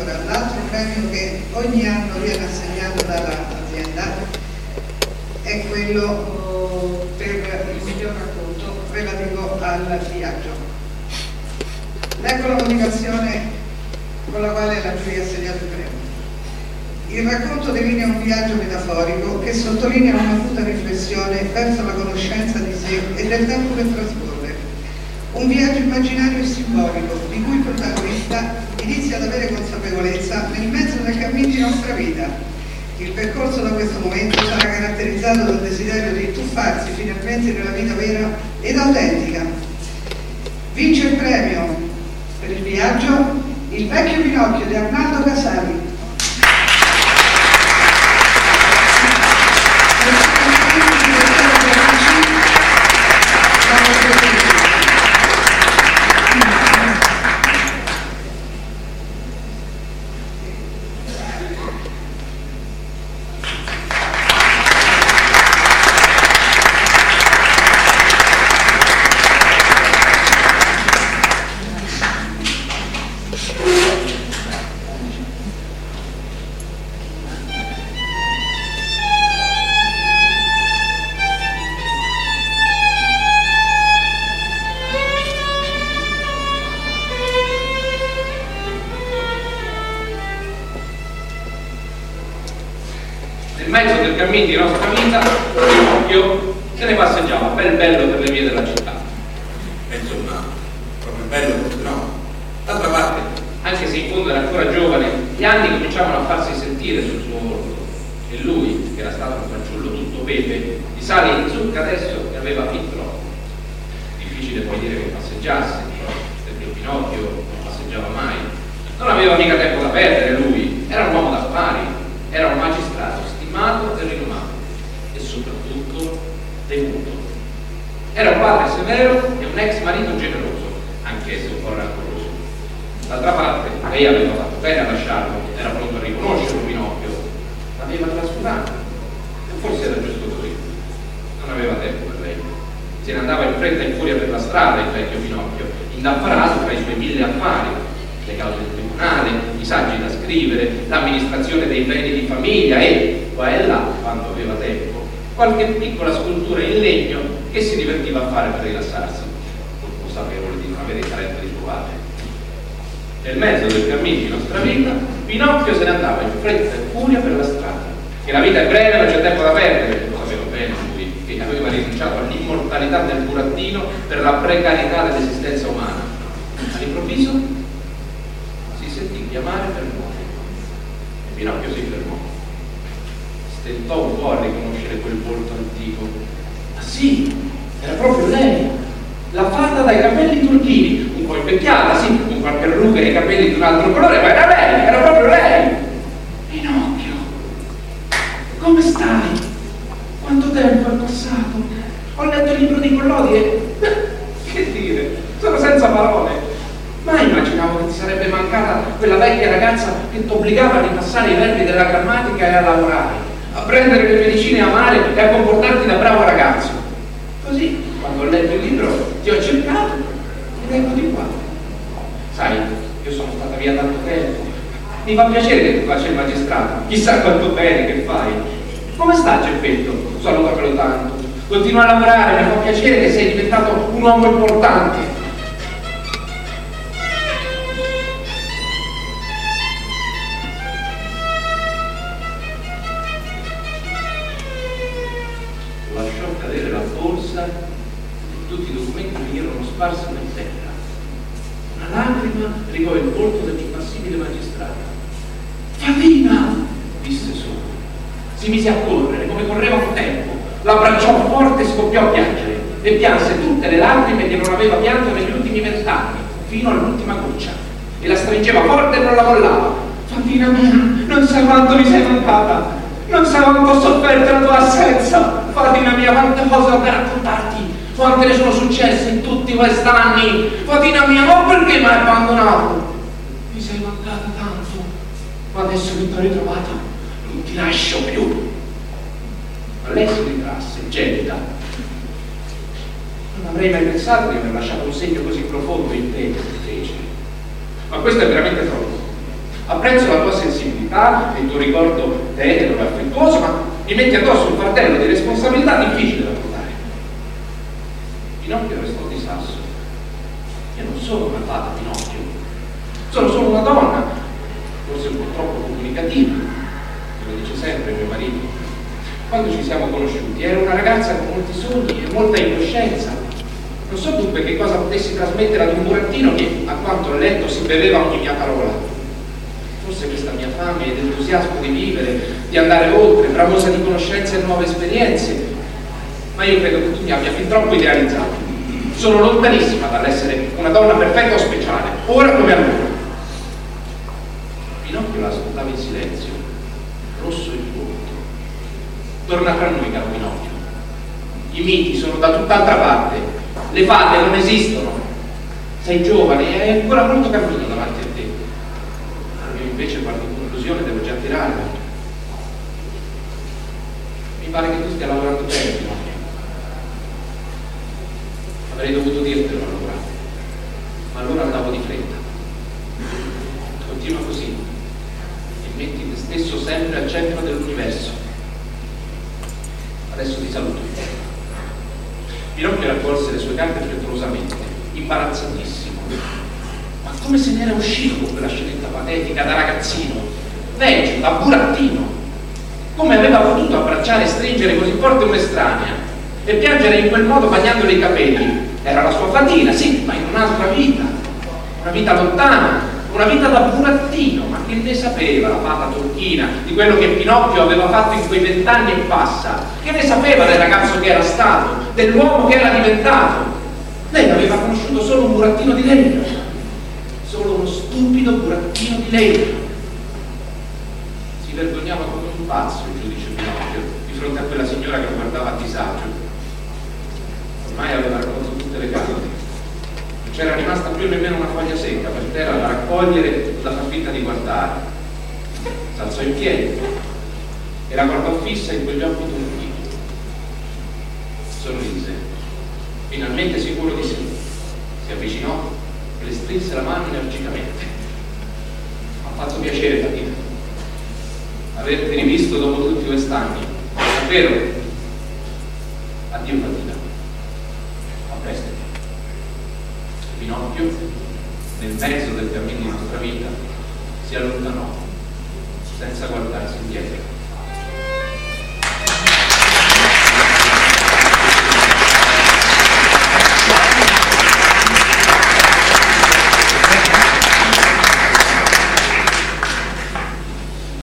Allora, l'altro premio che ogni anno viene assegnato dall'azienda è quello per il miglior racconto relativo al viaggio. Leggo la motivazione con la quale la giuria ha assegnato il premio. Il racconto delinea un viaggio metaforico che sottolinea una acuta riflessione verso la conoscenza di sé e del tempo che trascorre. Un viaggio immaginario e simbolico di cui il protagonista inizia ad avere consapevolezza nel mezzo del cammino di nostra vita. Il percorso da questo momento sarà caratterizzato dal desiderio di tuffarsi finalmente nella vita vera ed autentica. Vince il premio per il viaggio Il vecchio Pinocchio di Arnaldo Casali. Di nostra vita, Pinocchio se ne passeggiava bello per le vie della città. Insomma, proprio bello forse no. D'altra parte, anche se in fondo era ancora giovane, gli anni cominciavano a farsi sentire sul suo volto e lui, che era stato un fanciullo tutto pepe, di sale in zucca adesso ne aveva fin troppo. Difficile poi dire che passeggiasse, perché Pinocchio non passeggiava mai. Non aveva mica tempo da perdere lui, era un uomo d'affari, era un magistrato stimato e rinomato e soprattutto temuto. Era un padre severo e un ex marito generoso, anche se un po' rancoroso. D'altra parte, lei aveva fatto bene a lasciarlo, era pronto a riconoscerlo Pinocchio, l'aveva trascurato e forse era giusto così. Non aveva tempo per lei. Se ne andava in fretta e in furia per la strada il vecchio Pinocchio, indaffarato tra i suoi 1000 affari, le cause del tribunale, i saggi da scrivere, l'amministrazione dei beni di famiglia e, qua e là, quando aveva tempo, qualche piccola scultura in legno che si divertiva a fare per rilassarsi, pur consapevole di non avere il talento di suo padre. Nel mezzo del cammino di nostra vita, Pinocchio se ne andava in fretta e furia per la strada. Che la vita è breve, non c'è tempo da perdere, lo sapeva bene lui, che aveva rinunciato all'immortalità del burattino per la precarietà dell'esistenza umana. All'improvviso sentì chiamare per nome e Pinocchio si fermò. Stentò un po' a riconoscere quel volto antico. Ma sì, era proprio lei, la fata dai capelli turchini, un po' invecchiata, sì, con qualche ruga e i capelli di un altro colore, ma era lei, era proprio lei. Pinocchio, come stai? Quanto tempo è passato? Ho letto il libro di Collodi e che dire, sono senza parole. Mai immaginavo che ti sarebbe mancata quella vecchia ragazza che ti obbligava a ripassare i verbi della grammatica e a lavorare, a prendere le medicine amare e a comportarti da bravo ragazzo. Così, quando ho letto il libro, ti ho cercato ed eccoti qua. Sai, io sono stata via tanto tempo. Mi fa piacere che tu faccia il magistrato. Chissà quanto bene che fai. Come sta Geppetto? Salutamelo tanto. Continua a lavorare, mi fa piacere che sei diventato un uomo importante. Tutti i documenti mi erano sparsi per terra. Una lacrima rigò il volto dell'impassibile magistrato. Fatina! Disse solo. Si mise a correre come correva un tempo, l'abbracciò forte e scoppiò a piangere e pianse tutte le lacrime che non aveva pianto negli ultimi 20 anni, fino all'ultima goccia, e la stringeva forte e non la mollava. Fatina mia, non sai quanto mi sei mancata, non sai quanto ho sofferto la tua assenza. Fatina mia, quante cose ho da raccontarti, quante ne sono successe in tutti questi anni. Fatina mia, ma perché mi hai abbandonato? Mi sei mancata tanto, ma adesso che ti ho ritrovato non ti lascio più. Ma lei si ritrasse, gelida. Non avrei mai pensato di aver lasciato un segno così profondo in te, fece. Ma questo è veramente troppo. apprezzo la tua sensibilità, il tuo ricordo tenero e affettuoso, ma mi metti addosso un fardello di responsabilità difficile da portare. Pinocchio restò di sasso. Io non sono una fata, Pinocchio, sono solo una donna, forse un po' troppo comunicativa, me lo dice sempre mio marito. Quando ci siamo conosciuti ero una ragazza con molti sogni e molta incoscienza. Non so dunque che cosa potessi trasmettere ad un burattino che, a quanto ho letto, si beveva ogni mia parola. Forse questa mia fame ed entusiasmo di vivere, di andare oltre, bramosa di conoscenze e nuove esperienze, ma io credo che tu mi abbia fin troppo idealizzato. Sono lontanissima dall'essere una donna perfetta o speciale, ora come allora. Pinocchio la ascoltava in silenzio, rosso il volto. Torna tra noi, caro Pinocchio. I miti sono da tutt'altra parte, le fate non esistono. Sei giovane e hai ancora molto cammino davanti a te. Io invece qualche conclusione devo già tirarla. Mi pare che tu stia lavorando bene, Pinocchio. Avrei dovuto dirtelo allora, ma allora andavo di fretta. Continua così e metti te stesso sempre al centro dell'universo. Adesso ti saluto. Pinocchio raccolse le sue carte frettolosamente, imbarazzatissimo. Ma come se n'era uscito con quella scenetta patetica da ragazzino, vecchio, da burattino? Come aveva potuto abbracciare e stringere così forte un'estranea e piangere in quel modo bagnandole i capelli? Era la sua fatina, sì, ma in un'altra vita, una vita lontana, una vita da burattino. Ma che ne sapeva la fata turchina di quello che Pinocchio aveva fatto in quei 20 anni e passa? Che ne sapeva del ragazzo che era stato, dell'uomo che era diventato? Lei aveva conosciuto solo un burattino di legno, solo uno stupido burattino di legno. Si vergognava come un pazzo il giudice Pinocchio di fronte a quella signora che lo guardava a disagio. Ormai aveva raccolto tutte le carte, non c'era rimasta più nemmeno una foglia secca per terra da raccogliere o da far finta di guardare. S'alzò in piedi e la guardò fissa in quegli occhi turchi. Sorrise, finalmente sicuro di sé. Si avvicinò e le strinse la mano energicamente. Mi ha fatto piacere, Fatina, averti rivisto dopo tutti quest'anni. Davvero? Addio, Fatina. A presto. Pinocchio, nel mezzo del cammino di nostra vita, si allontanò senza guardarsi indietro.